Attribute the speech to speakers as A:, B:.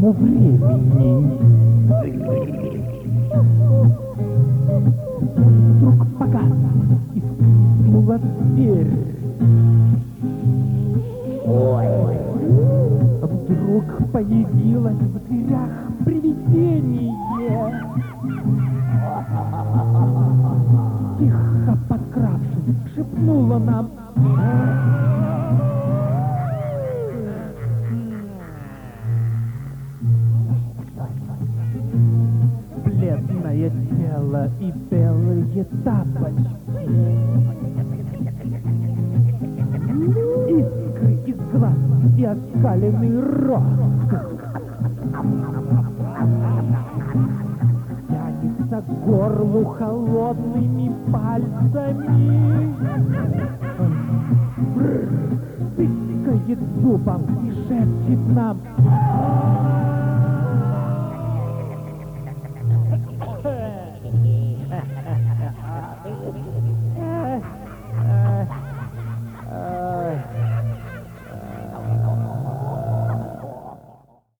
A: тому времени. Вдруг погас и скрипнула дверь. Вдруг появилось в дверях привидение. Тихо подкравшись, шепнула нам: бледное тело и белые тапочки, искры из глаз и оскаленный рот. Тянется к горлу холодными пальцами, тыкает зубом и шепчет нам: